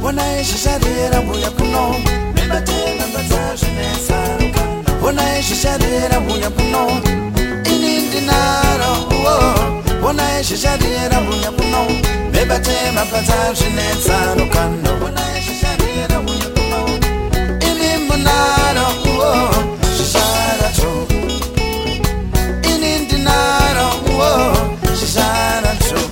Bona eshisharira buya kuno Mebatema batazhinetsa rukanda Bona eshisharira buya kuno Inindinaro Bona eshisharira buya kuno Mebatema batazhinetsa rukanda Bona eshisharira buya kuno Inimunaro Shisharacho Inindinaro Shisharacho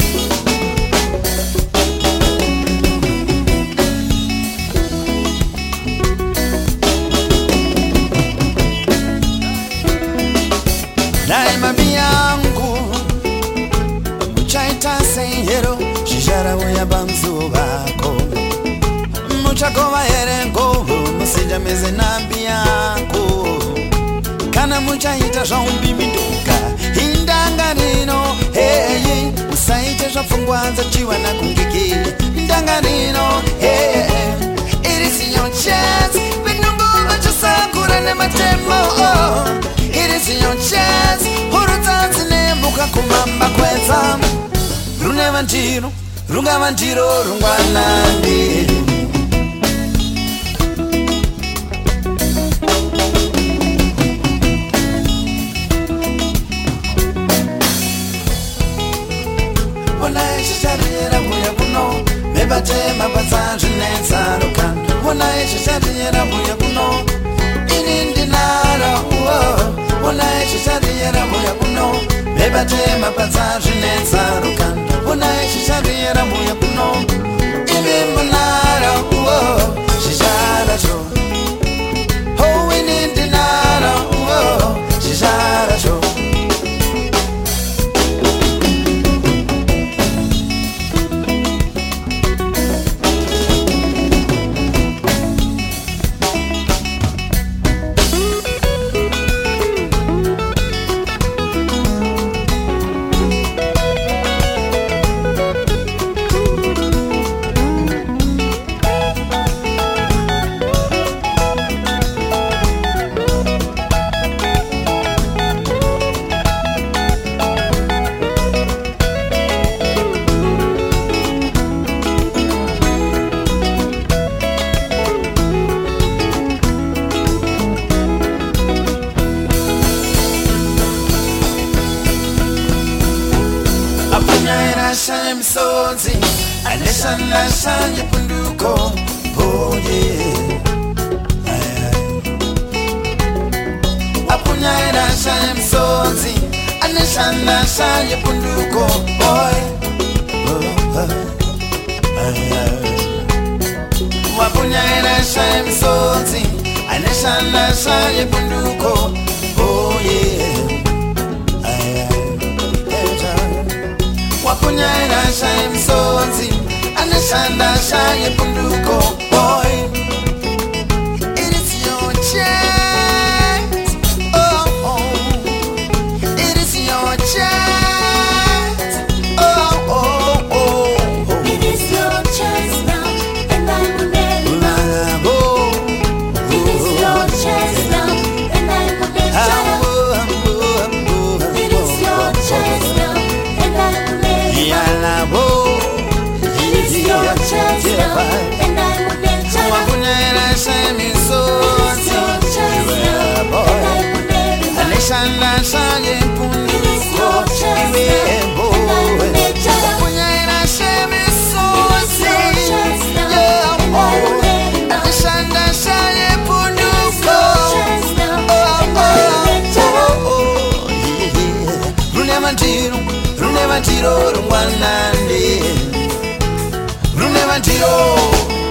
Daima biyangu Muchaita seyero Shishara uya bamzu bako Muchakova erengo Musija meze nambi yako Kana muchaita zhaumbi miduka Indangarino hey Usaite zhafungwanza chiwa na kungiki Indangarino hey It is your chance Vinungu vachasakura ne matemo It is your chance Hurutanzi nemuka kumamba kweza Runevantiro Rungavantiro rungwanandi Bona eshisharira buya kuno Mebatema batazhinetsa rukanda Bona eshisharira buya kuno Inindinaro Bona eshisharira buya kuno Mebatema batazhinetsa rukanda Bona eshisharira buya kuno Inimunaro Shisharacho Oh inindinaro Shisharacho Shine sonzi, aleshana shanye punduko, oh yeah. Apunya ira shine sonzi, aleshana shanye punduko, boy. Wapunya ira shine sonzi, aleshana shanye punduko, oh yeah. Wapunya ira shine sonzi Anashanda shaye punduko boy It is your chance oh It is your chance oh It is your chance now And I will never go It is your chance now And I will never It is your chance now And I will never It is your chance now, and I will never. Wapunya ira shine sonzi, and I will never. Aleshana shine punduko, Wapunya ira shine sonzi, Aleshana shine punduko, Runevantiro rungwanandi Runevantiro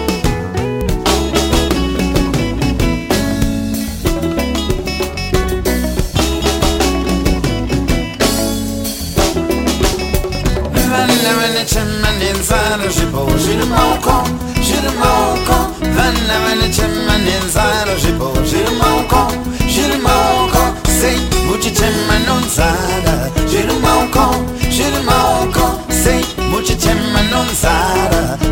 Vana vanechema nenzara zvipo zviri maoko Zviri maoko Vana vanechema nenzara zvipo zviri maoko Zviri maoko Sei muchichema nonzara Zviri maoko Sei muchichema nonzara